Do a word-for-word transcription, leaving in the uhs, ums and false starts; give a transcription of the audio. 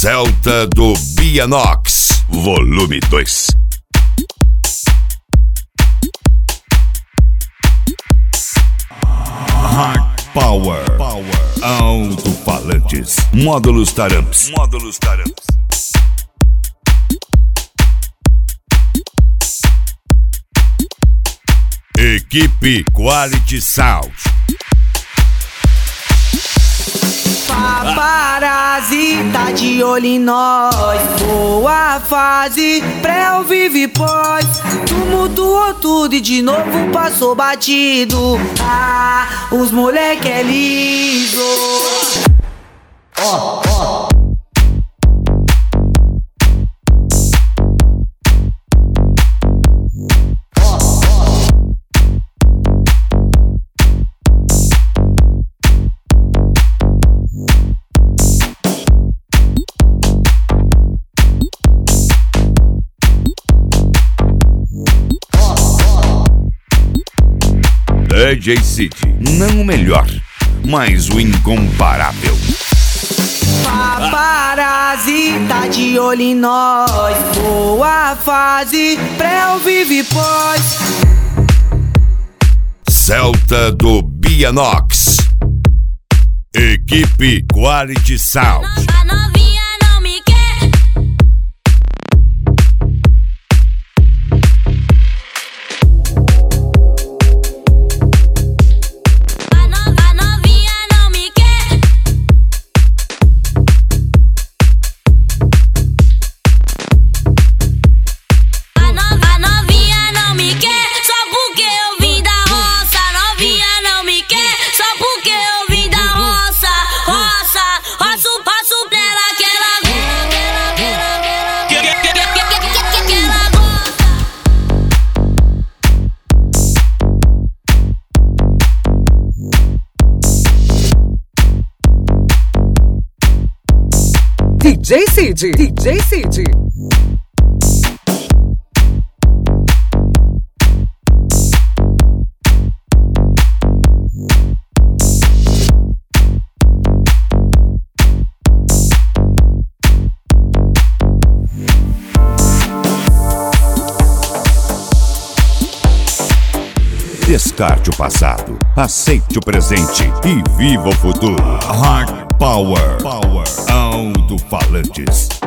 Celta do Bianox, volume dois. Hard Power, Power. Alto-falantes, módulos Taramps, módulos Taramps. Equipe Quality Sound. Paparazzi tá de olho em nós. Boa fase, pré ao vivo e pós. Tumultuou tudo e de novo passou batido. Ah, os moleque é liso. Ó, ó. D J City, não o melhor, mas o incomparável. Paparazzi tá de olho em nós. Boa fase, pré ao vivo e pós. Celta do Bianox, equipe Quality Sound. A novinha não me quer. A, no, a novinha não me quer. A, no, a novinha não me quer. Só porque eu vim da roça. A novinha não me quer. Só porque eu vim da roça. Roça, roço, roço nela que ela gosta. Que ela gosta. D J City, D J City. Descarte o passado, aceite o presente e viva o futuro. Hard Power, Power. Alto-falantes,